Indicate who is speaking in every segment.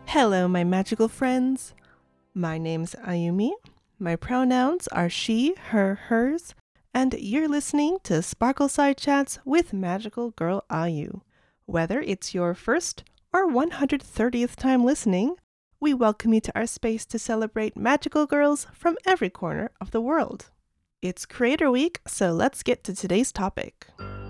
Speaker 1: Hello, my magical friends. My name's Ayumi. My pronouns are she, her, hers, and you're listening to Sparkle Side Chats with Magical Girl Ayu. Whether it's your first or 130th time listening, we welcome you to our space to celebrate magical girls from every corner of the world. It's Creator Week, so let's get to today's topic.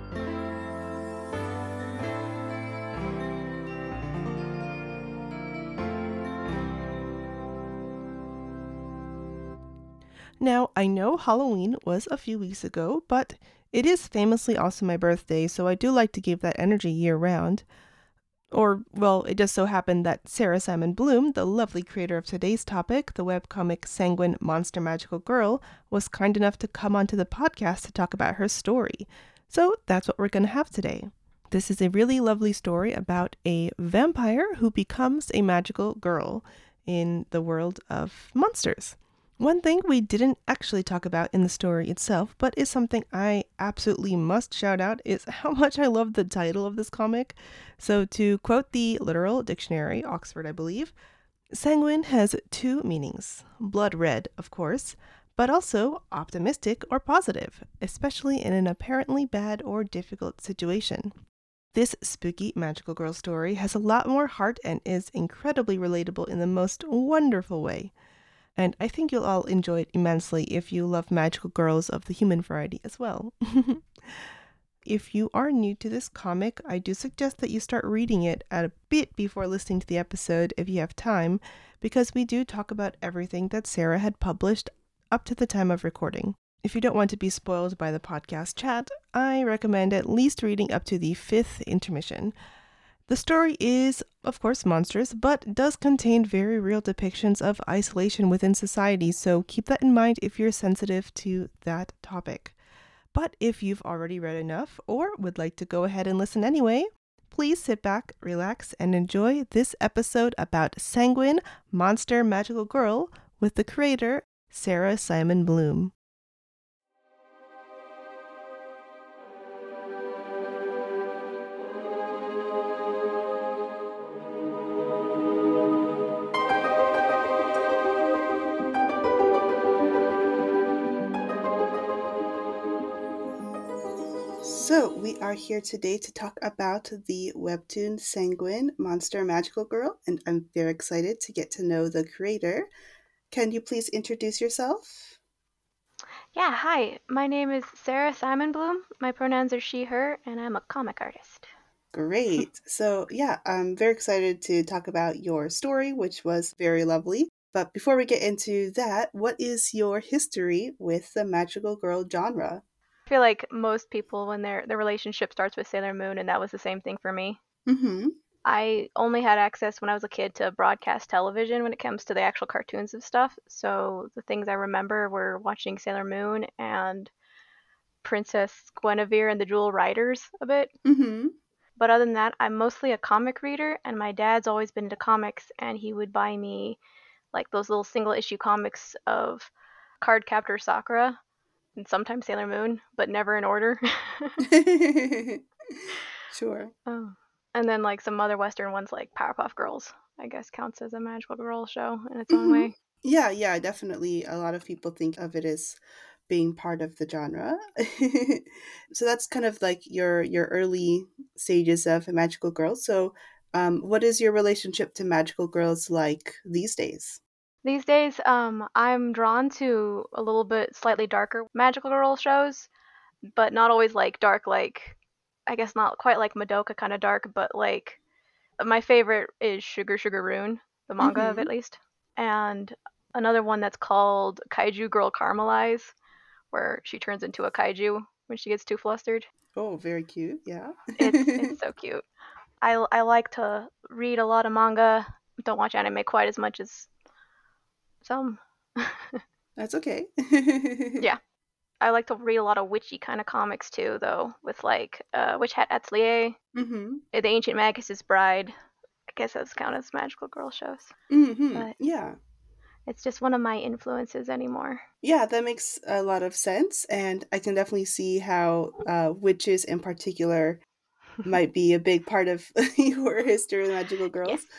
Speaker 1: Now, I know Halloween was a few weeks ago, but it is famously also my birthday, so I do like to give that energy year-round. It just so happened that Sarah Simon Bloom, the lovely creator of today's topic, the webcomic Sanguine Monster Magical Girl, was kind enough to come onto the podcast to talk about her story. So that's what we're going to have today. This is a really lovely story about a vampire who becomes a magical girl in the world of monsters. One thing we didn't actually talk about in the story itself, but is something I absolutely must shout out, is how much I love the title of this comic. So to quote the literal dictionary, Oxford I believe, sanguine has two meanings. Blood red, of course, but also optimistic or positive, especially in an apparently bad or difficult situation. This spooky magical girl story has a lot more heart and is incredibly relatable in the most wonderful way. And I think you'll all enjoy it immensely if you love magical girls of the human variety as well. If you are new to this comic, I do suggest that you start reading it a bit before listening to the episode if you have time, because we do talk about everything that Sarah had published up to the time of recording. If you don't want to be spoiled by the podcast chat, I recommend at least reading up to the 5th intermission. The story is, of course, monstrous, but does contain very real depictions of isolation within society, so keep that in mind if you're sensitive to that topic. But if you've already read enough, or would like to go ahead and listen anyway, please sit back, relax, and enjoy this episode about Sanguine Monster Magical Girl with the creator, Sarah Simon Bloom. So, we are here today to talk about the webtoon Sanguine Monster Magical Girl, and I'm very excited to get to know the creator. Can you please introduce yourself?
Speaker 2: Yeah, hi. My name is Sarah Simon Bloom. My pronouns are she, her, and I'm a comic artist.
Speaker 1: Great. So, yeah, I'm very excited to talk about your story, which was very lovely. But before we get into that, what is your history with the magical girl genre?
Speaker 2: I feel like most people, when their relationship starts with Sailor Moon, and that was the same thing for me.
Speaker 1: Mm-hmm.
Speaker 2: I only had access when I was a kid to broadcast television when it comes to the actual cartoons and stuff. So the things I remember were watching Sailor Moon and Princess Guinevere and the Jewel Riders a bit.
Speaker 1: Mm-hmm.
Speaker 2: But other than that, I'm mostly a comic reader, and my dad's always been into comics, and he would buy me like those little single issue comics of Cardcaptor Sakura and sometimes Sailor Moon, but never in order.
Speaker 1: Sure.
Speaker 2: Oh. And then like some other Western ones like Powerpuff Girls, I guess counts as a magical girl show in its own
Speaker 1: Mm-hmm.
Speaker 2: way.
Speaker 1: Yeah, definitely. A lot of people think of it as being part of the genre. So that's kind of like your early stages of a magical girl. So, what is your relationship to magical girls like these days?
Speaker 2: These days, I'm drawn to a little bit slightly darker magical girl shows, but not always like dark, like I guess not quite like Madoka kind of dark, but like my favorite is Sugar Sugar Rune, the manga of
Speaker 1: Mm-hmm.
Speaker 2: at least, and another one that's called Kaiju Girl Caramelize, where she turns into a kaiju when she gets too flustered.
Speaker 1: Oh, very cute. Yeah.
Speaker 2: It's so cute. I like to read a lot of manga. Don't watch anime quite as much as some.
Speaker 1: That's okay.
Speaker 2: Yeah, I like to read a lot of witchy kind of comics too, though, with like Witch Hat Atelier,
Speaker 1: Mm-hmm.
Speaker 2: The Ancient Magus's Bride. I guess those count as magical girl shows,
Speaker 1: Mm-hmm.
Speaker 2: but
Speaker 1: Yeah.
Speaker 2: it's just one of my influences anymore.
Speaker 1: Yeah, that makes a lot of sense. And I can definitely see how witches in particular might be a big part of your history of magical
Speaker 2: Yes.
Speaker 1: girls.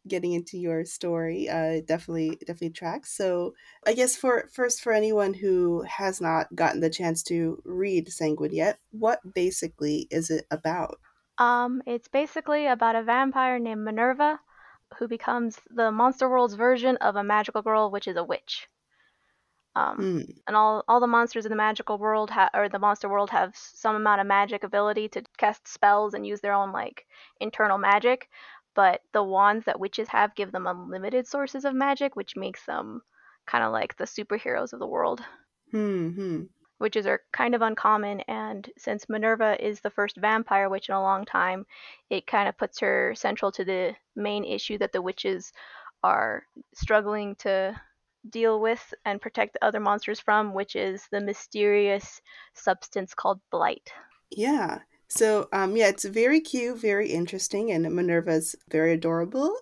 Speaker 3: getting into your story. Definitely tracks. So I guess for anyone who has not gotten the chance to read Sanguine yet, what basically is it about?
Speaker 2: It's basically about a vampire named Minerva who becomes the monster world's version of a magical girl, which is a witch.
Speaker 3: Hmm.
Speaker 2: And all the monsters in the magical world or the monster world have some amount of magic ability to cast spells and use their own like internal magic, but the wands that witches have give them unlimited sources of magic, which makes them kind of like the superheroes of the world.
Speaker 3: Hmm.
Speaker 2: Witches are kind of uncommon, and since Minerva is the first vampire witch in a long time, it kind of puts her central to the main issue that the witches are struggling to deal with and protect the other monsters from, which is the mysterious substance called blight.
Speaker 3: Yeah. So yeah, it's very cute, very interesting, and Minerva's very adorable.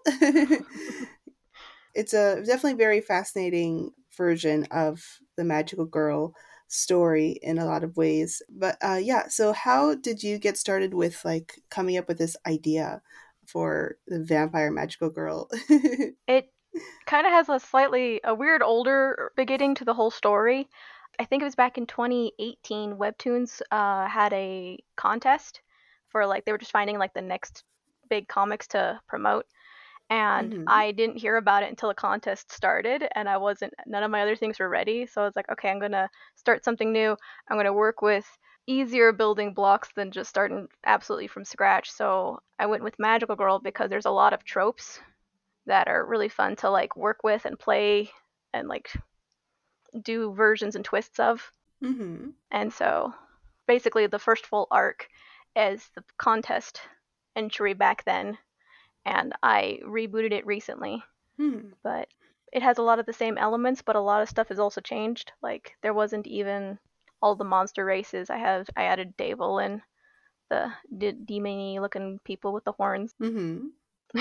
Speaker 3: It's a definitely very fascinating version of the magical girl story in a lot of ways. But yeah, so how did you get started with like coming up with this idea for the vampire magical girl?
Speaker 2: It kind of has a weird older beginning to the whole story. I think it was back in 2018. Webtoons had a contest for like they were just finding like the next big comics to promote, and
Speaker 3: Hmm.
Speaker 2: I didn't hear about it until the contest started, and I wasn't none of my other things were ready, so I was like, okay, I'm gonna start something new. I'm gonna work with easier building blocks than just starting absolutely from scratch. So I went with Magical Girl because there's a lot of tropes that are really fun to like work with and play and like do versions and twists of.
Speaker 3: Hmm.
Speaker 2: And so basically the first full arc is the contest entry back then, and I rebooted it recently.
Speaker 3: Hmm.
Speaker 2: But it has a lot of the same elements, but a lot of stuff has also changed. Like there wasn't even all the monster races. I added Devil and the demony looking people with the horns.
Speaker 3: Hmm.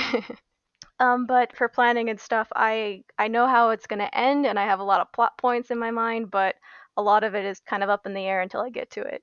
Speaker 2: But for planning and stuff, I know how it's gonna end, and I have a lot of plot points in my mind, but a lot of it is kind of up in the air until I get to it.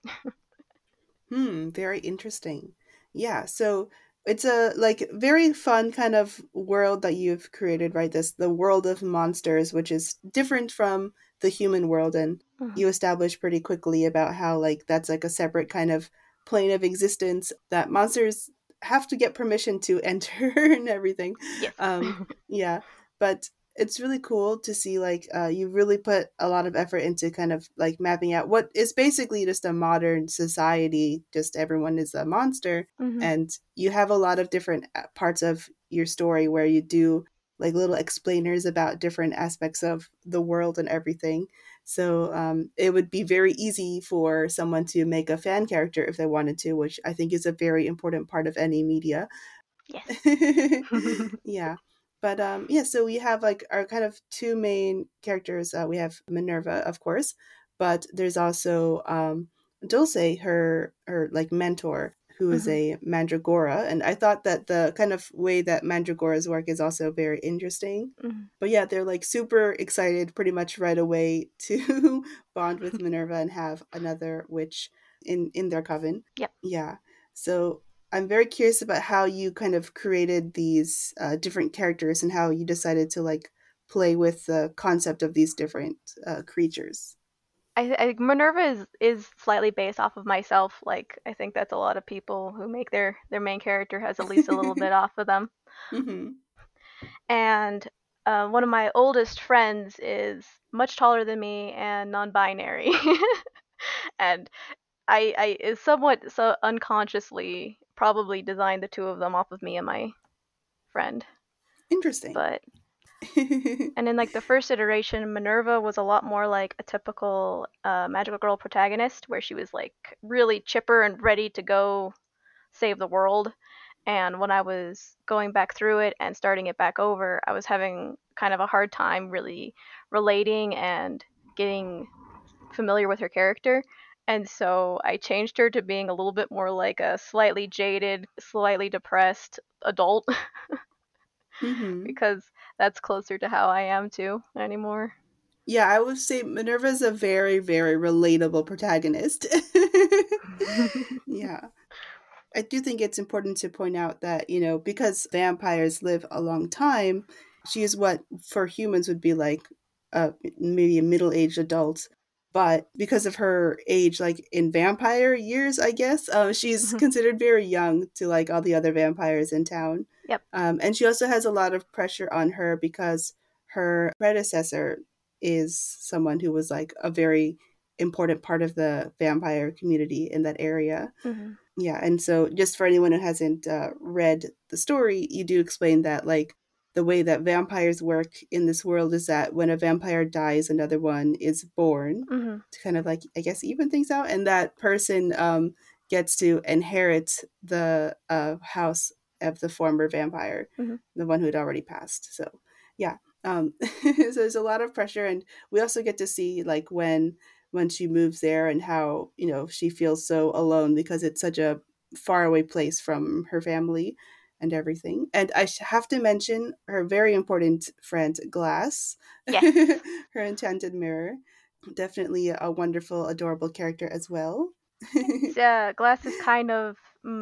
Speaker 3: Hmm, very interesting. Yeah, so it's a like very fun kind of world that you've created, right? This the world of monsters, which is different from the human world, and
Speaker 2: Mhm.
Speaker 3: you establish pretty quickly about how like that's like a separate kind of plane of existence that monsters have to get permission to enter and everything.
Speaker 2: Yes.
Speaker 3: Yeah, but it's really cool to see like you really put a lot of effort into kind of like mapping out what is basically just a modern society, just everyone is a monster,
Speaker 2: Hmm.
Speaker 3: and you have a lot of different parts of your story where you do like little explainers about different aspects of the world and everything. So it would be very easy for someone to make a fan character if they wanted to, which I think is a very important part of any media.
Speaker 2: Yes.
Speaker 3: Yeah. But yeah, so we have like our kind of two main characters. We have Minerva, of course, but there's also Dulce, her like mentor, who is
Speaker 2: Hmm.
Speaker 3: a mandragora, and I thought that the kind of way that mandragoras work is also very interesting.
Speaker 2: Hmm.
Speaker 3: But yeah, they're like super excited pretty much right away to bond with Minerva and have another witch in their coven.
Speaker 2: Yep.
Speaker 3: Yeah. So I'm very curious about how you kind of created these different characters and how you decided to like play with the concept of these different creatures.
Speaker 2: I Minerva is slightly based off of myself. Like I think that's a lot of people who make their main character has at least a little bit off of them.
Speaker 3: Hmm.
Speaker 2: And one of my oldest friends is much taller than me and non-binary, and I is somewhat so unconsciously probably designed the two of them off of me and my friend.
Speaker 3: Interesting.
Speaker 2: But and in like the first iteration, Minerva was a lot more like a typical magical girl protagonist, where she was like really chipper and ready to go save the world. And when I was going back through it and starting it back over, I was having kind of a hard time really relating and getting familiar with her character. And so I changed her to being a little bit more like a slightly jaded, slightly depressed adult
Speaker 3: Hmm.
Speaker 2: because that's closer to how I am too anymore.
Speaker 3: Yeah, I would say Minerva's a very, very relatable protagonist. Yeah. I do think it's important to point out that, because vampires live a long time, she is what for humans would be like maybe a middle aged adult. But because of her age, like in vampire years, I guess, she's
Speaker 2: Mhm.
Speaker 3: considered very young to like all the other vampires in town.
Speaker 2: Yep.
Speaker 3: And she also has a lot of pressure on her because her predecessor is someone who was like a very important part of the vampire community in that area.
Speaker 2: Mhm.
Speaker 3: Yeah, and so just for anyone who hasn't read the story, you do explain that like the way that vampires work in this world is that when a vampire dies, another one is born
Speaker 2: Mhm.
Speaker 3: to kind of like I guess even things out, and that person gets to inherit the house of the former vampire,
Speaker 2: Mhm.
Speaker 3: the one who had already passed. So yeah, so there's a lot of pressure, and we also get to see like when she moves there and how she feels so alone because it's such a faraway place from her family and everything. And I have to mention her very important friend Glass,
Speaker 2: Yes.
Speaker 3: her enchanted mirror. Definitely a wonderful, adorable character as well.
Speaker 2: Glass is kind of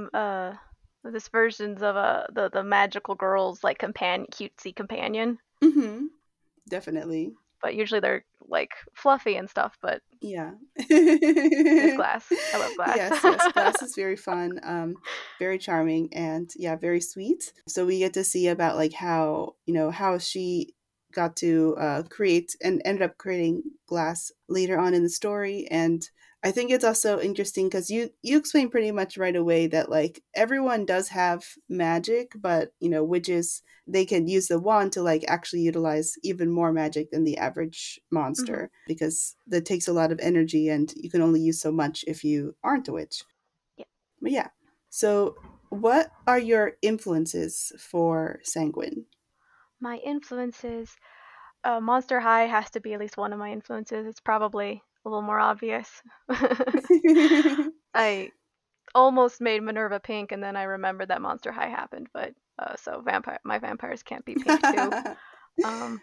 Speaker 2: this versions of the magical girl's like cutesy companion,
Speaker 3: Hmm. Definitely.
Speaker 2: but usually they're like fluffy and stuff. But
Speaker 3: Yeah.
Speaker 2: Miss Glass, I love Glass.
Speaker 3: Yes, yes. Glass is very fun, very charming, and yeah, very sweet. So we get to see about like how how she got to create and ended up creating Glass later on in the story. And I think it's also interesting because you explain pretty much right away that like everyone does have magic, but witches, they can use the wand to like actually utilize even more magic than the average
Speaker 2: Mhm.
Speaker 3: monster because that takes a lot of energy and you can only use so much if you aren't a witch.
Speaker 2: Yeah.
Speaker 3: But yeah. So what are your influences for Sanguine?
Speaker 2: My influences. Monster High has to be at least one of my influences. It's probably a little more obvious. I almost made Minerva pink, and then I remembered that Monster High happened. But so my vampires can't be pink too. Um,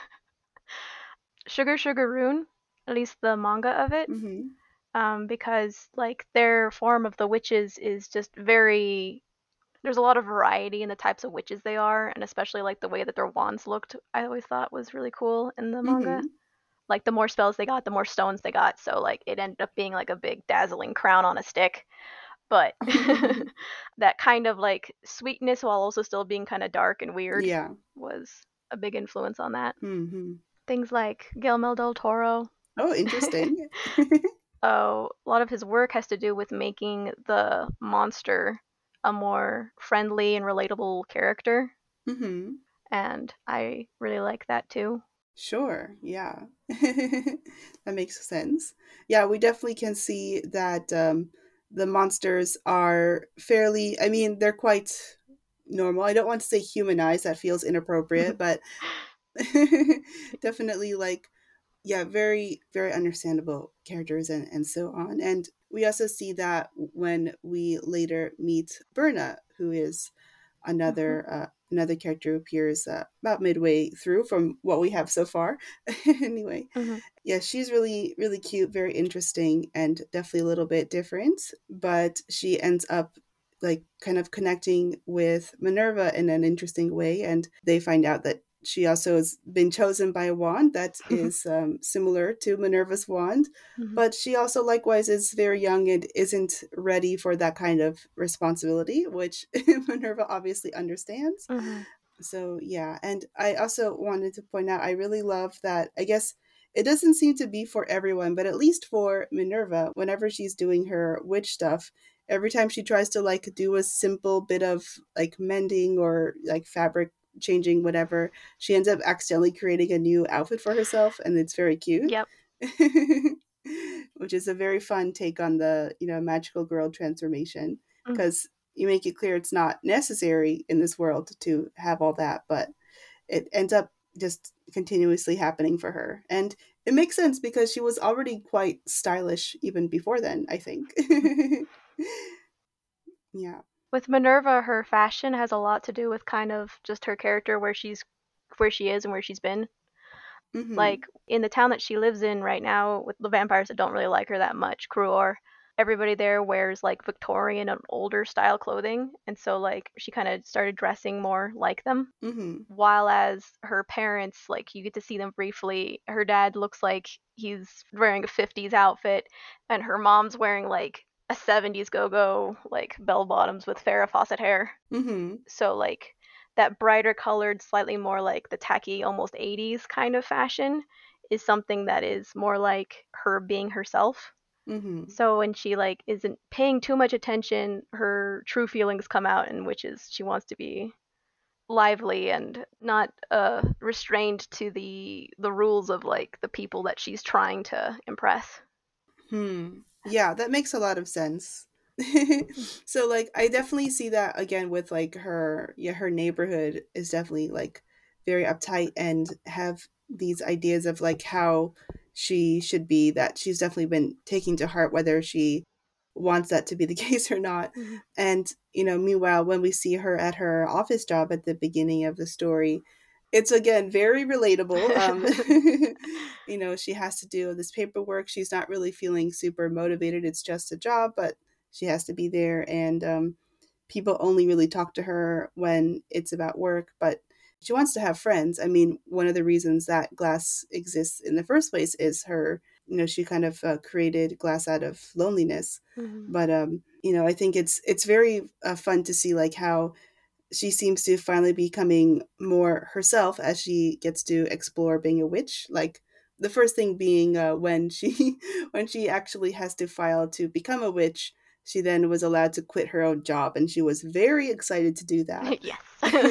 Speaker 2: Sugar Rune, at least the manga of it,
Speaker 3: Hmm.
Speaker 2: because like their form of the witches is just very. There's a lot of variety in the types of witches they are, and especially like the way that their wands looked. I always thought was really cool in the manga.
Speaker 3: Hmm.
Speaker 2: Like the more spells they got, the more stones they got. So like it ended up being like a big dazzling crown on a stick. But that kind of like sweetness while also still being kind of dark and weird
Speaker 3: Yeah.
Speaker 2: was a big influence on that.
Speaker 3: Hmm.
Speaker 2: Things like Guillermo del Toro.
Speaker 3: Oh, interesting.
Speaker 2: Oh, a lot of his work has to do with making the monster a more friendly and relatable character,
Speaker 3: Hmm.
Speaker 2: and I really like that too.
Speaker 3: Sure. Yeah. That makes sense. Yeah, we definitely can see that the monsters are fairly, I mean, they're quite normal. I don't want to say humanized, that feels inappropriate, but definitely like, yeah, very, very understandable characters and so on. And we also see that when we later meet Berna, who is
Speaker 2: Mhm.
Speaker 3: another character who appears about midway through from what we have so far. Anyway,
Speaker 2: Mhm.
Speaker 3: yeah, she's really really cute, very interesting, and definitely a little bit different. But she ends up like kind of connecting with Minerva in an interesting way, and they find out that she also has been chosen by a wand that is similar to Minerva's wand,
Speaker 2: Mhm.
Speaker 3: but she also likewise is very young and isn't ready for that kind of responsibility, which Minerva obviously understands.
Speaker 2: Mhm.
Speaker 3: So yeah, and I also wanted to point out I really love that. I guess it doesn't seem to be for everyone, but at least for Minerva, whenever she's doing her witch stuff, every time she tries to like do a simple bit of like mending or like fabric changing whatever, she ends up accidentally creating a new outfit for herself, and it's very cute.
Speaker 2: Yep.
Speaker 3: Which is a very fun take on the magical girl transformation,
Speaker 2: Mhm.
Speaker 3: because you make it clear it's not necessary in this world to have all that, but it ends up just continuously happening for her. And it makes sense because she was already quite stylish even before then, I think.
Speaker 2: Mhm.
Speaker 3: Yeah.
Speaker 2: With Minerva, her fashion has a lot to do with kind of just her character, where she is and where she's been.
Speaker 3: Hmm.
Speaker 2: Like in the town that she lives in right now, with the vampires that don't really like her that much, Cruor. everybody there wears like Victorian and older style clothing, and so like she kind of started dressing more like them.
Speaker 3: Mm-hmm.
Speaker 2: While as her parents, like you get to see them briefly, her dad looks like he's wearing a 50s outfit, and her mom's wearing like a 70s go-go, like bell bottoms with Farrah Fawcett hair.
Speaker 3: Mm-hmm.
Speaker 2: So like that brighter colored, slightly more like the tacky, almost 80s kind of fashion is something that is more like her being herself.
Speaker 3: Mm-hmm.
Speaker 2: So when she like isn't paying too much attention, her true feelings come out, and which is she wants to be lively and not restrained to the rules of like the people that she's trying to impress.
Speaker 3: Yeah, that makes a lot of sense. So like I definitely see that again with like her, yeah, her neighborhood is definitely like very uptight and have these ideas of like how she should be, that she's definitely been taking to heart whether she wants that to be the case or not.
Speaker 2: Mhm.
Speaker 3: And meanwhile, when we see her at her office job at the beginning of the story, it's again very relatable. She has to do this paperwork. She's not really feeling super motivated. It's just a job, but she has to be there. And people only really talk to her when it's about work, but she wants to have friends. I mean, one of the reasons that Glass exists in the first place is her, she kind of created Glass out of loneliness.
Speaker 2: Mhm.
Speaker 3: But I think it's very fun to see like how she seems to finally becoming more herself as she gets to explore being a witch. Like the first thing being when she when she actually has to file to become a witch, she then was allowed to quit her own job, and she was very excited to do that.
Speaker 2: Yes.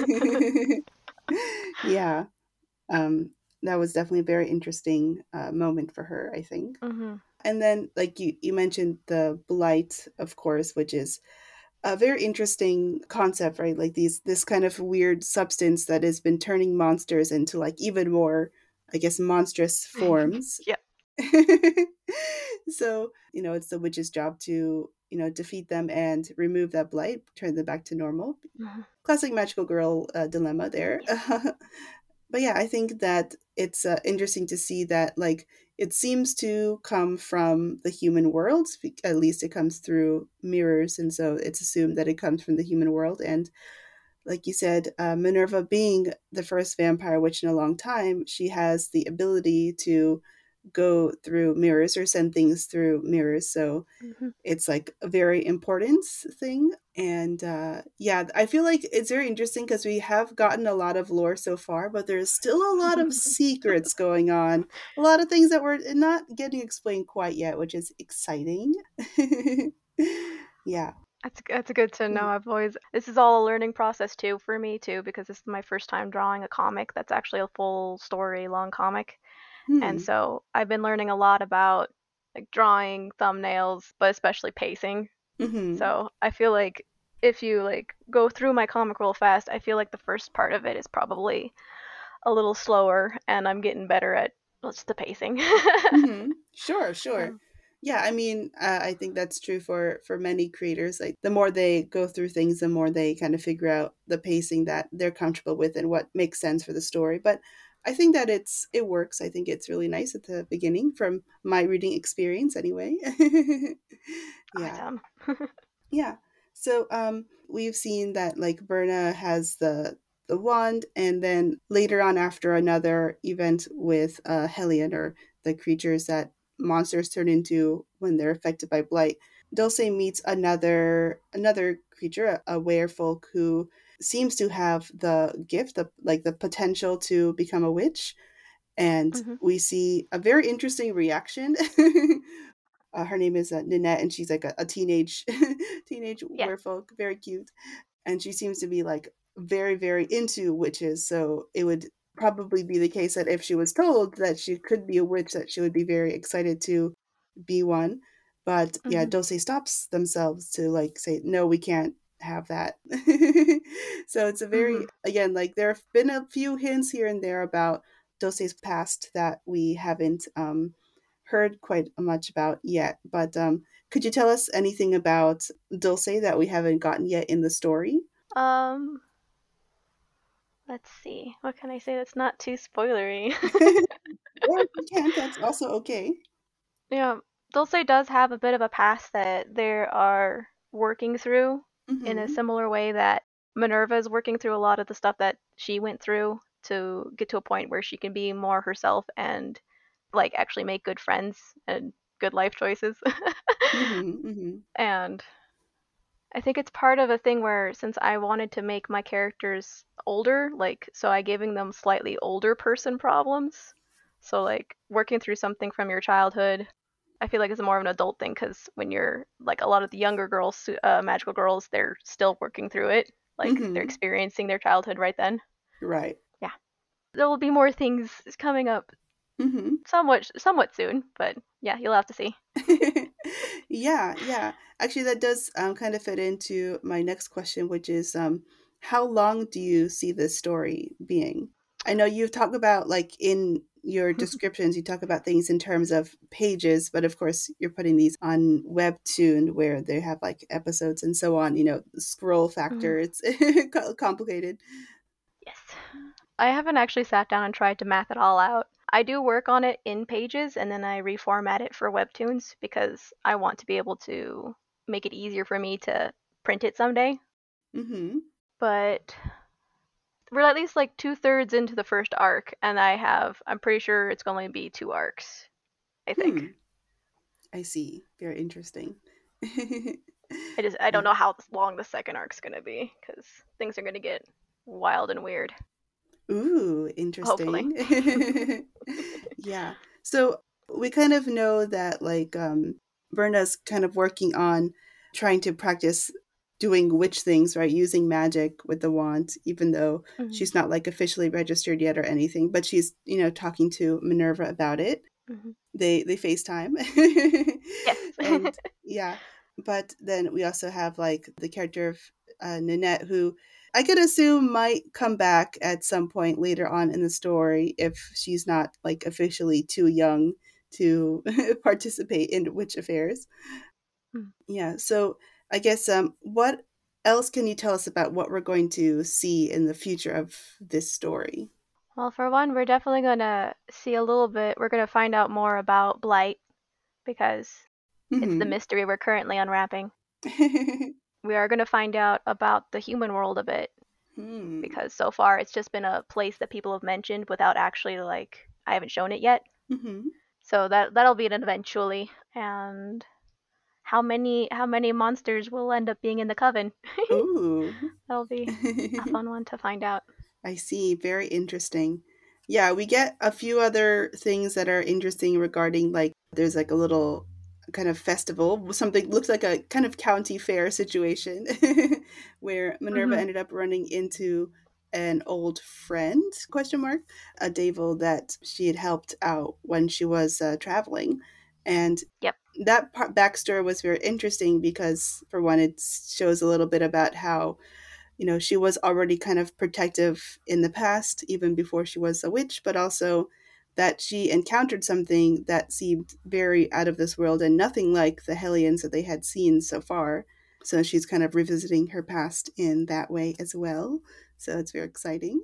Speaker 3: Yeah, um, that was definitely a very interesting moment for her, I think.
Speaker 2: Mhm.
Speaker 3: And then, like you mentioned, the blight, of course, which is a very interesting concept, right? Like this kind of weird substance that has been turning monsters into like even more, I guess, monstrous forms.
Speaker 2: Yep.
Speaker 3: So, it's the witch's job to, defeat them and remove that blight, turn them back to normal.
Speaker 2: Mhm.
Speaker 3: Classic magical girl dilemma there.
Speaker 2: Yes.
Speaker 3: But yeah, I think that it's interesting to see that like it seems to come from the human world. At least it comes through mirrors, and so it's assumed that it comes from the human world. And like you said, Minerva being the first vampire witch in a long time, she has the ability to go through mirrors or send things through mirrors. So
Speaker 2: Mhm.
Speaker 3: it's like a very important thing. And yeah, I feel like it's very interesting because we have gotten a lot of lore so far, but there's still a lot of secrets going on, a lot of things that we're not getting explained quite yet, which is exciting. Yeah.
Speaker 2: That's good to know. This is all a learning process too for me too, because this is my first time drawing a comic that's actually a full story long comic. And
Speaker 3: Hmm.
Speaker 2: so I've been learning a lot about like drawing, thumbnails, but especially pacing.
Speaker 3: Hmm.
Speaker 2: So I feel like if you like go through my comic real fast, I feel like the first part of it is probably a little slower, and I'm getting better at what's the pacing.
Speaker 3: Hmm. Sure, sure.
Speaker 2: Um,
Speaker 3: Yeah, I mean, I think that's true for many creators. Like the more they go through things, the more they kind of figure out the pacing that they're comfortable with and what makes sense for the story. But I think that it works. I think it's really nice at the beginning from my reading experience anyway. Yeah.
Speaker 2: awesome.
Speaker 3: Yeah. So we've seen that like Berna has the wand, and then later on after another event with Hellion, or the creatures that monsters turn into when they're affected by blight, Dulce meets another creature, a werefolk who seems to have the gift, the potential to become a witch. And
Speaker 2: Hmm.
Speaker 3: we see a very interesting reaction. Her name is Ninette, and she's like a teenage teenage
Speaker 2: Yes.
Speaker 3: werewolf, very cute, and she seems to be like very very into witches. So it would probably be the case that if she was told that she could be a witch, that she would be very excited to be one. But yeah,
Speaker 2: Hmm.
Speaker 3: Dulce stops themselves to like say, no, we can't have that. So it's a
Speaker 2: Hmm.
Speaker 3: very, again, like there have been a few hints here and there about Dulce's past that we haven't heard quite much about yet. But could you tell us anything about Dulce that we haven't gotten yet in the story?
Speaker 2: Um, let's see. What can I say that's not too spoilery?
Speaker 3: Or if you can't, that's also okay.
Speaker 2: Yeah. Dulce does have a bit of a past that they are working through in a
Speaker 3: Mm-hmm.
Speaker 2: similar way that Minerva is working through a lot of the stuff that she went through to get to a point where she can be more herself and like actually make good friends and good life choices.
Speaker 3: Mm-hmm. Mm-hmm.
Speaker 2: And I think it's part of a thing where since I wanted to make my characters older, like so I giving them slightly older person problems. So like working through something from your childhood, I feel like it's more of an adult thing because when you're like a lot of the younger girls, magical girls, they're still working through it. Like they're
Speaker 3: Mm-hmm.
Speaker 2: experiencing their childhood right then.
Speaker 3: Right.
Speaker 2: Yeah, there will be more things coming up
Speaker 3: Mm-hmm.
Speaker 2: somewhat soon, but yeah, you'll have to see.
Speaker 3: Yeah, yeah. Actually, that does kind of fit into my next question, which is how long do you see this story being? I know you've talked about, like, in your descriptions, you talk about things in terms of pages, but of course, you're putting these on Webtoon where they have like episodes and so on, the scroll
Speaker 2: Mhm.
Speaker 3: factor, it's complicated.
Speaker 2: Yes. I haven't actually sat down and tried to math it all out. I do work on it in Pages and then I reformat it for Webtoons because I want to be able to make it easier for me to print it someday.
Speaker 3: Mm-hmm.
Speaker 2: But we're at least like 2/3 into the first arc, and I'm pretty sure it's going to be 2 arcs, I think.
Speaker 3: Hmm. I see. Very interesting.
Speaker 2: I don't
Speaker 3: Yeah.
Speaker 2: know how long the second arc's going to be because things are going to get wild and weird,
Speaker 3: Ooh,
Speaker 2: hopefully.
Speaker 3: interesting. Yeah. So we kind of know that, like, Berna's kind of working on trying to practice doing witch things, right? Using magic with the wand, even though
Speaker 2: Mhm.
Speaker 3: she's not like officially registered yet or anything, but she's, talking to Minerva about it.
Speaker 2: Mhm.
Speaker 3: They FaceTime.
Speaker 2: Yes.
Speaker 3: And yeah, but then we also have like the character of Nanette, who I could assume might come back at some point later on in the story if she's not like officially too young to participate in witch affairs.
Speaker 2: Mm.
Speaker 3: Yeah, so I guess what else can you tell us about what we're going to see in the future of this story?
Speaker 2: Well, for one, we're definitely going to see a little bit. We're going to find out more about Blight because it's the
Speaker 3: Mm-hmm.
Speaker 2: mystery we're currently unwrapping. We are going to find out about the human world a bit
Speaker 3: Hmm.
Speaker 2: because so far it's just been a place that people have mentioned without actually like I haven't shown it yet.
Speaker 3: Mm-hmm.
Speaker 2: So that'll be an eventually. And how many monsters will end up being in the coven?
Speaker 3: Ooh.
Speaker 2: That'll be a fun one to find out.
Speaker 3: I see. Very interesting. Yeah, we get a few other things that are interesting regarding, like, there's like a little kind of festival, something looks like a kind of county fair situation where Minerva
Speaker 2: Hmm.
Speaker 3: ended up running into an old friend, question mark, a devil that she had helped out when she was traveling. And
Speaker 2: Yep.
Speaker 3: that backstory was very interesting because, for one, it shows a little bit about how she was already kind of protective in the past, even before she was a witch, but also that she encountered something that seemed very out of this world and nothing like the Hellions that they had seen so far. So she's kind of revisiting her past in that way as well. So it's very exciting.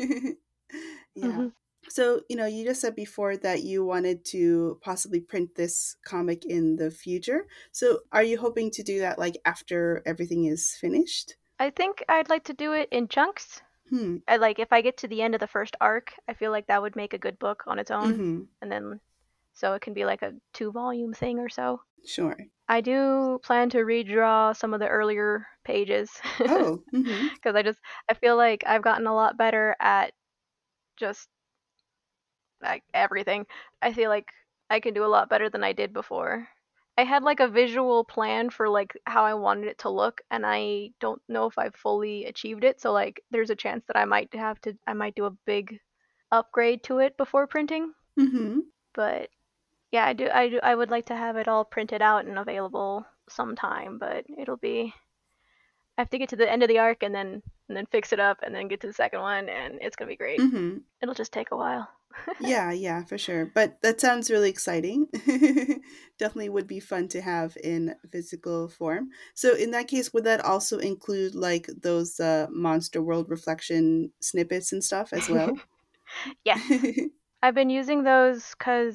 Speaker 3: Yeah.
Speaker 2: Hmm.
Speaker 3: So, you just said before that you wanted to possibly print this comic in the future. So, are you hoping to do that like after everything is finished?
Speaker 2: I think I'd like to do it in chunks.
Speaker 3: Hmm.
Speaker 2: I like if I get to the end of the first arc, I feel like that would make a good book on its own,
Speaker 3: Mm-hmm.
Speaker 2: and then so it can be like a 2 volume thing or so.
Speaker 3: Sure.
Speaker 2: I do plan to redraw some of the earlier pages
Speaker 3: Oh. Mm-hmm.
Speaker 2: because I feel like I've gotten a lot better at just like everything. I feel like I can do a lot better than I did before. I had like a visual plan for like how I wanted it to look and I don't know if I've fully achieved it. So like there's a chance that I might do a big upgrade to it before printing.
Speaker 3: Mm-hmm.
Speaker 2: But yeah, I would like to have it all printed out and available sometime, but I have to get to the end of the arc and then fix it up and then get to the second one and it's gonna be great.
Speaker 3: Mm-hmm.
Speaker 2: It'll just take a while.
Speaker 3: Yeah, yeah, for sure. But that sounds really exciting. Definitely would be fun to have in physical form. So in that case, would that also include like those Monster World reflection snippets and stuff as well?
Speaker 2: Yes. I've been using those because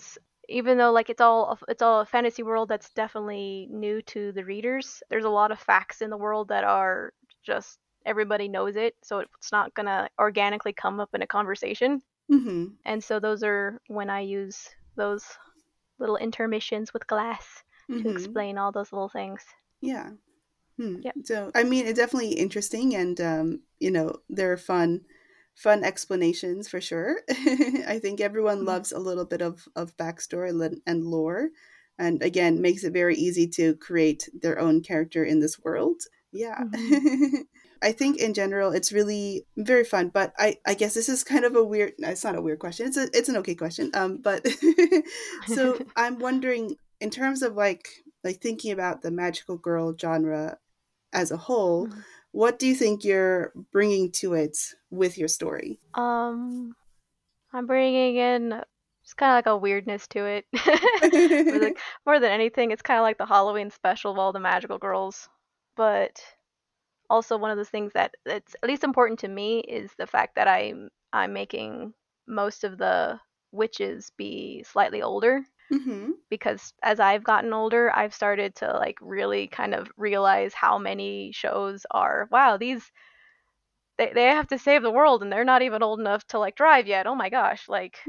Speaker 2: even though like it's all a fantasy world that's definitely new to the readers, there's a lot of facts in the world that are just everybody knows it, so it's not gonna organically come up in a conversation.
Speaker 3: Mm-hmm.
Speaker 2: And so those are when I use those little intermissions with glass to
Speaker 3: Mm-hmm.
Speaker 2: explain all those little things.
Speaker 3: Yeah. Hmm.
Speaker 2: Yep.
Speaker 3: So, I mean, it's definitely interesting, and there are fun explanations for sure. I think everyone
Speaker 2: Mhm.
Speaker 3: loves a little bit of backstory and lore, and again, makes it very easy to create their own character in this world. Yeah.
Speaker 2: Mhm.
Speaker 3: I think in general it's really very fun, but I guess this is kind of a weird, no, it's not a weird question. It's an okay question. But so I'm wondering in terms of like thinking about the magical girl genre as a whole,
Speaker 2: Mhm.
Speaker 3: what do you think you're bringing to it with your story?
Speaker 2: um, I'm bringing in just kind of like a weirdness to it. But like more than anything, it's kind of like the Halloween special of all the magical girls. But also one of the things that it's at least important to me is the fact that I'm making most of the witches be slightly older,
Speaker 3: Mm-hmm.
Speaker 2: because as I've gotten older, I've started to like really kind of realize how many shows are, wow, these they have to save the world and they're not even old enough to like drive yet. Oh my gosh, like,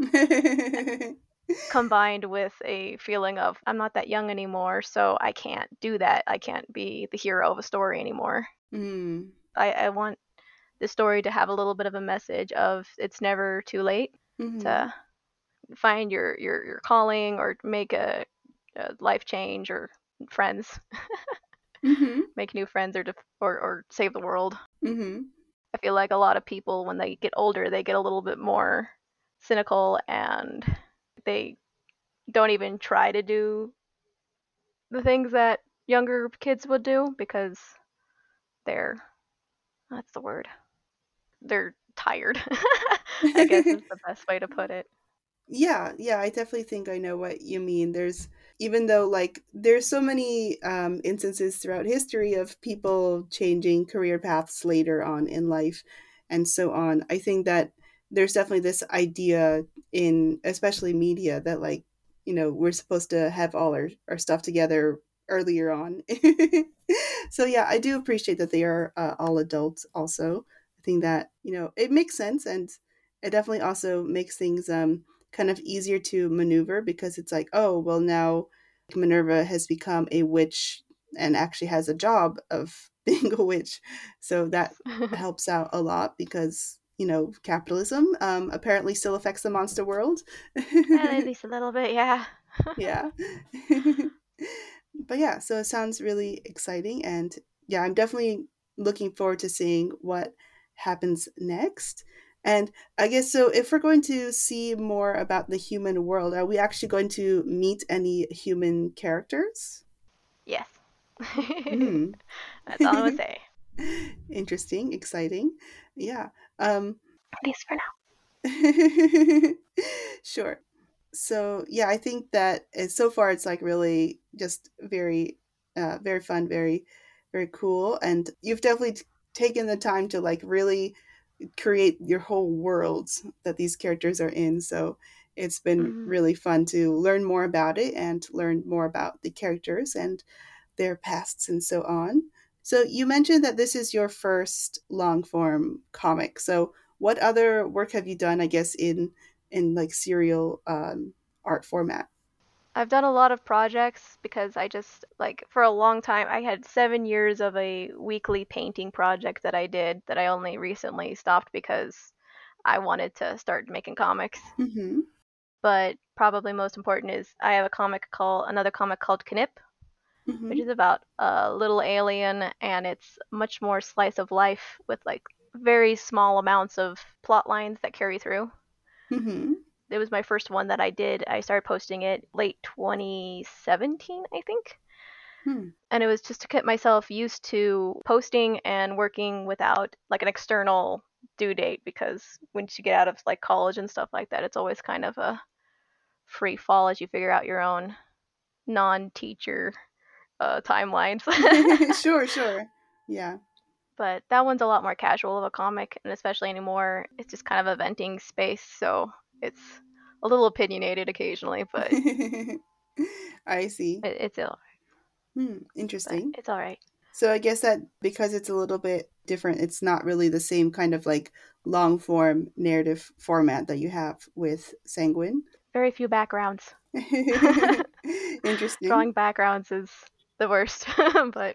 Speaker 2: combined with a feeling of I'm not that young anymore, so I can't do that. I can't be the hero of a story anymore.
Speaker 3: Mm.
Speaker 2: I want the story to have a little bit of a message of it's never too late
Speaker 3: Mm-hmm.
Speaker 2: to find your calling or make a life change or friends,
Speaker 3: Mm-hmm.
Speaker 2: make new friends or save the world.
Speaker 3: Mm-hmm.
Speaker 2: I feel like a lot of people when they get older, they get a little bit more cynical and they don't even try to do the things that younger kids would do because they're, that's the word, they're tired. I guess is the best way to put it.
Speaker 3: Yeah, yeah, I definitely think I know what you mean. There's, even though like there's so many instances throughout history of people changing career paths later on in life and so on. I think that there's definitely this idea in especially media that like, we're supposed to have all our stuff together earlier on. So yeah, I do appreciate that they are all adults also. I think that, it makes sense, and it definitely also makes things kind of easier to maneuver because it's like, oh, well, now Minerva has become a witch and actually has a job of being a witch. So that helps out a lot because, capitalism apparently still affects the monster world.
Speaker 2: At least a little bit, yeah.
Speaker 3: Yeah. But yeah, so it sounds really exciting. And yeah, I'm definitely looking forward to seeing what happens next. And I guess so, if we're going to see more about the human world, are we actually going to meet any human characters?
Speaker 2: Yes.
Speaker 3: Hmm.
Speaker 2: That's all I'm gonna say.
Speaker 3: Interesting, exciting. Yeah. Um,
Speaker 2: At least for now.
Speaker 3: sure. So yeah, I think that so far it's like really just very fun, very cool, and you've definitely taken the time to like really create your whole world that these characters are in. So it's been
Speaker 2: Hmm.
Speaker 3: really fun to learn more about it and learn more about the characters and their pasts and so on. So you mentioned that this is your first long form comic. So what other work have you done, I guess, in like serial art format?
Speaker 2: I've done a lot of projects because I just like for a long time I had 7 years of a weekly painting project that I did that I only recently stopped because I wanted to start making comics.
Speaker 3: Mm-hmm.
Speaker 2: But probably most important is I have another comic called Knip, which
Speaker 3: Mm-hmm.
Speaker 2: is about a little alien, and it's much more slice of life with like very small amounts of plot lines that carry through.
Speaker 3: Mm-hmm.
Speaker 2: It was my first one that I did. I started posting it late 2017, I think.
Speaker 3: Hmm.
Speaker 2: And it was just to get myself used to posting and working without like an external due date, because once you get out of like college and stuff like that, it's always kind of a free fall as you figure out your own non-teacher timelines.
Speaker 3: Sure, sure. Yeah.
Speaker 2: But that one's a lot more casual of a comic, and especially anymore, it's just kind of a venting space, so it's a little opinionated occasionally, but
Speaker 3: I see.
Speaker 2: it's all but
Speaker 3: Interesting.
Speaker 2: it's all right.
Speaker 3: So I guess that because it's a little bit different, it's not really the same kind of like long form narrative format that you have with Sanguine.
Speaker 2: Very few backgrounds.
Speaker 3: Interesting.
Speaker 2: Drawing backgrounds is the worst, but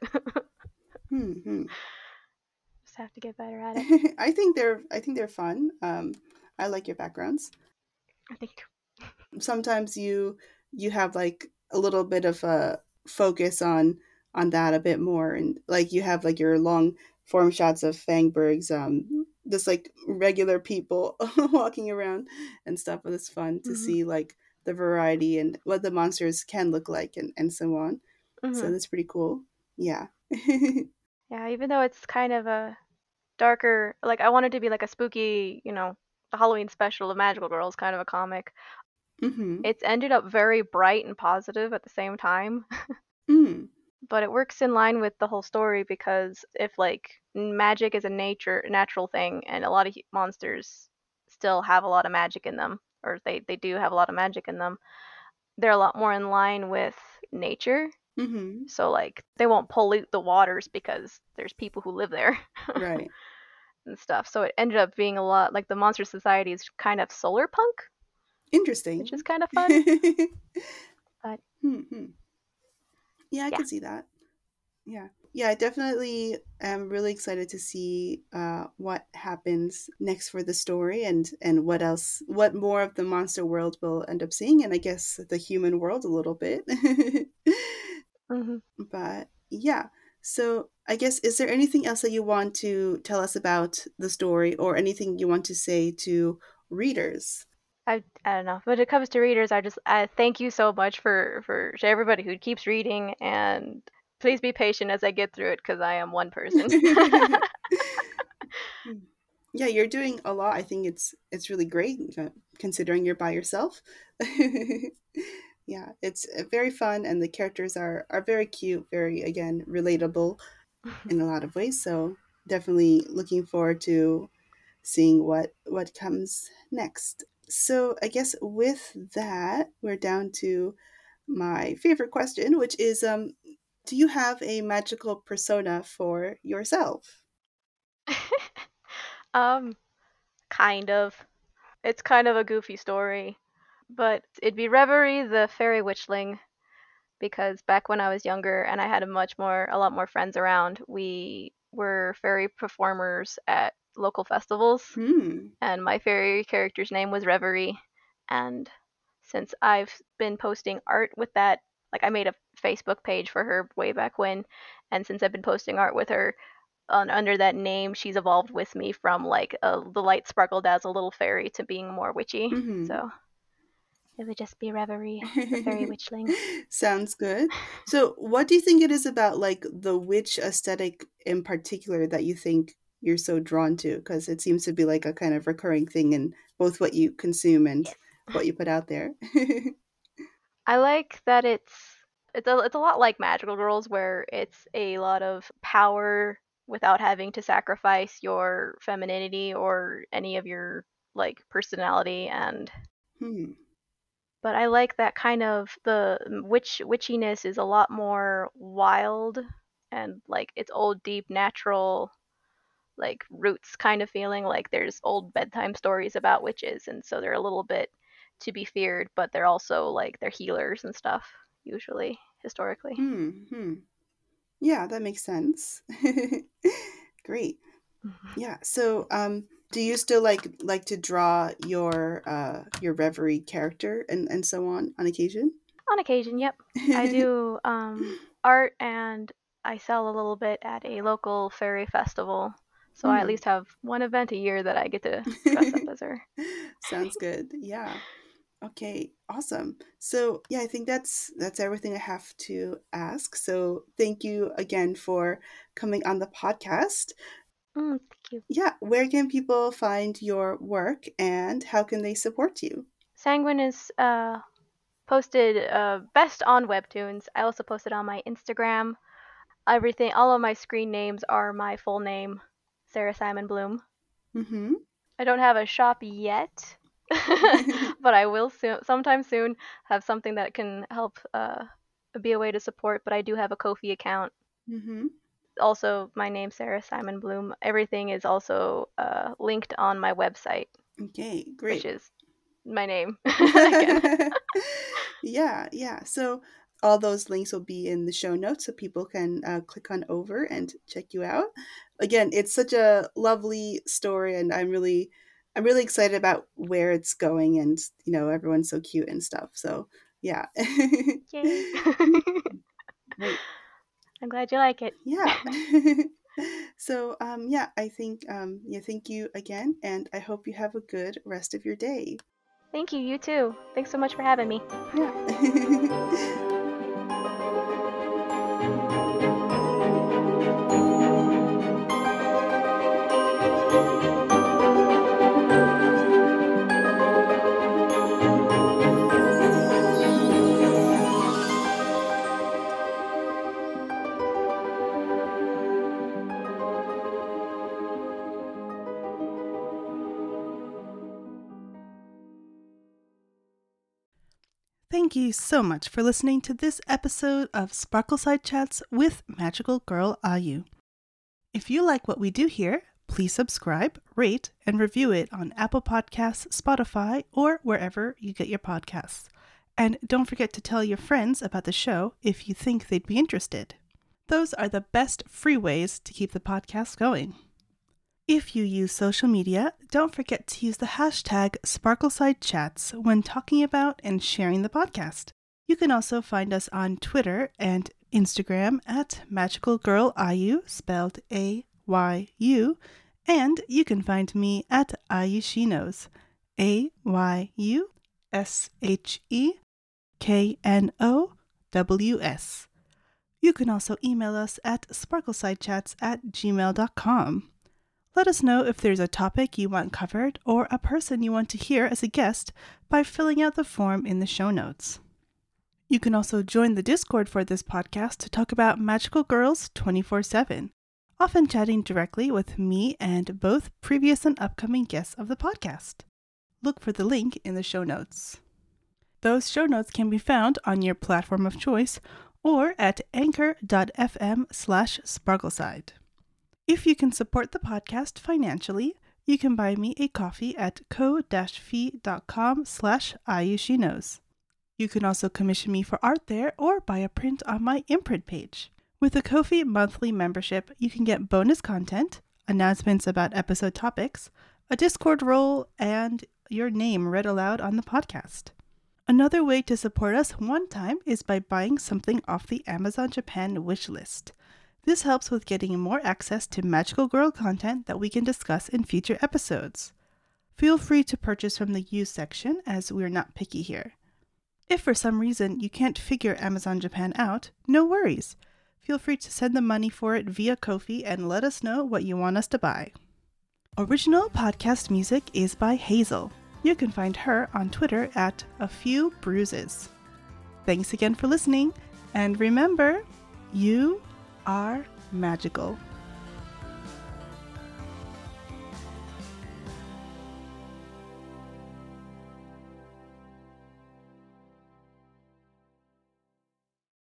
Speaker 3: Hmm.
Speaker 2: just have to get better at it.
Speaker 3: I think they're fun. I like your backgrounds.
Speaker 2: I think.
Speaker 3: Sometimes you have like a little bit of a focus on that a bit more, and like you have like your long form shots of Fangberg's just like regular people walking around and stuff, but it's fun to
Speaker 2: Hmm.
Speaker 3: see like the variety and what the monsters can look like and so on. So
Speaker 2: Hmm.
Speaker 3: that's pretty cool. Yeah.
Speaker 2: Yeah, even though it's kind of a darker, like I wanted to be like a spooky, the Halloween special of Magical Girls kind of a comic.
Speaker 3: Mm-hmm.
Speaker 2: It's ended up very bright and positive at the same time,
Speaker 3: Mm.
Speaker 2: but it works in line with the whole story because if like magic is a natural thing and a lot of monsters still have a lot of magic in them, or they do have a lot of magic in them, they're a lot more in line with nature.
Speaker 3: Mm-hmm.
Speaker 2: So like they won't pollute the waters because there's people who live there
Speaker 3: Right.
Speaker 2: and stuff. So it ended up being a lot like the Monster Society is kind of solar punk,
Speaker 3: Interesting.
Speaker 2: which is kind of fun. But
Speaker 3: Hmm. Yeah, I
Speaker 2: yeah.
Speaker 3: can see that. Yeah. Yeah, I definitely am really excited to see what happens next for the story and what else, what more of the monster world we'll end up seeing, and I guess the human world a little bit.
Speaker 2: Hmm.
Speaker 3: But yeah, so I guess, is there anything else that you want to tell us about the story or anything you want to say to readers?
Speaker 2: I don't know. When it comes to readers, I thank you so much for to everybody who keeps reading, and please be patient as I get through it because I am one person.
Speaker 3: Yeah, you're doing a lot. I think it's really great considering you're by yourself. Yeah, it's very fun, and the characters are very cute, very again relatable in a lot of ways. So definitely looking forward to seeing what comes next. So I guess with that, we're down to my favorite question, which is do you have a magical persona for yourself?
Speaker 2: um, kind of. It's kind of a goofy story, but it'd be Reverie the Fairy Witchling because back when I was younger and I had a lot more friends around, we were fairy performers at local festivals,
Speaker 3: Hmm.
Speaker 2: and my fairy character's name was Reverie. And since I've been posting art with that, like I made a Facebook page for her way back when, and since I've been posting art with her under that name, she's evolved with me from like the light sparkle dazzle little fairy to being more witchy.
Speaker 3: Mm-hmm.
Speaker 2: So it would just be Reverie, the fairy witchling.
Speaker 3: Sounds good. So, what do you think it is about like the witch aesthetic in particular that you think you're so drawn to? Because it seems to be like a kind of recurring thing in both what you consume and
Speaker 2: Yes.
Speaker 3: what you put out there.
Speaker 2: I like that it's a lot like Magical Girls where it's a lot of power without having to sacrifice your femininity or any of your like personality and
Speaker 3: Hmm.
Speaker 2: but I like that kind of the witchiness is a lot more wild and like it's old deep natural like roots kind of feeling like there's old bedtime stories about witches and so they're a little bit to be feared but they're also like they're healers and stuff usually historically.
Speaker 3: Hmm. Hmm. Yeah, that makes sense. Great.
Speaker 2: Mhm.
Speaker 3: Yeah. So, do you still like to draw your Reverie character and so on occasion?
Speaker 2: On occasion, yep. I do art and I sell a little bit at a local fairy festival. So I at
Speaker 3: Hmm.
Speaker 2: least have one event a year that I get to dress up as her.
Speaker 3: Sounds good. Yeah. Okay, awesome. So, yeah, I think that's everything I have to ask. So, thank you again for coming on the podcast.
Speaker 2: Thank you.
Speaker 3: Yeah, where can people find your work and how can they support you?
Speaker 2: Sanguine is posted best on Webtoons. I also posted on my Instagram. Everything, all of my screen names are my full name, Sarah Simon Bloom.
Speaker 3: Mhm.
Speaker 2: I don't have a shop yet, but I will sometime soon have something that can help be a way to support. But I do have a Ko-fi account.
Speaker 3: Mm-hmm.
Speaker 2: Also, my name, Sarah Simon Bloom. Everything is also linked on my website,
Speaker 3: Okay,
Speaker 2: which
Speaker 3: great.
Speaker 2: is my name again.
Speaker 3: Yeah. So all those links will be in the show notes so people can click on over and check you out. Again, it's such a lovely story, and I'm really excited about where it's going, and everyone's so cute and stuff. So yeah.
Speaker 2: Yay!
Speaker 3: Great.
Speaker 2: I'm glad you like it.
Speaker 3: Yeah. So yeah, I think yeah, thank you again, and I hope you have a good rest of your day.
Speaker 2: Thank you. You too. Thanks so much for having me.
Speaker 3: Yeah.
Speaker 1: Thank you so much for listening to this episode of Sparkleside Chats with Magical Girl Ayu. If you like what we do here, please subscribe, rate, and review it on Apple Podcasts, Spotify, or wherever you get your podcasts. And don't forget to tell your friends about the show if you think they'd be interested. Those are the best free ways to keep the podcast going. If you use social media, don't forget to use the hashtag SparkleSideChats when talking about and sharing the podcast. You can also find us on Twitter and Instagram at MagicalGirlAyu, spelled AYU, and you can find me at AyuSheKnows, AYUSHEKNOWS. You can also email us at sparklesidechats@gmail.com. Let us know if there's a topic you want covered or a person you want to hear as a guest by filling out the form in the show notes. You can also join the Discord for this podcast to talk about magical girls 24/7, often chatting directly with me and both previous and upcoming guests of the podcast. Look for the link in the show notes. Those show notes can be found on your platform of choice or at anchor.fm/sparkleside. If you can support the podcast financially, you can buy me a coffee at ko-fi.com/AyuSheKnows. You can also commission me for art there or buy a print on my imprint page. With a Ko-fi monthly membership, you can get bonus content, announcements about episode topics, a Discord role, and your name read aloud on the podcast. Another way to support us one time is by buying something off the Amazon Japan wish list. This helps with getting more access to Magical Girl content that we can discuss in future episodes. Feel free to purchase from the used section, as we're not picky here. If for some reason you can't figure Amazon Japan out, no worries. Feel free to send the money for it via Ko-fi and let us know what you want us to buy. Original podcast music is by Hazel. You can find her on Twitter at A Few Bruises. Thanks again for listening, and remember, you are magical.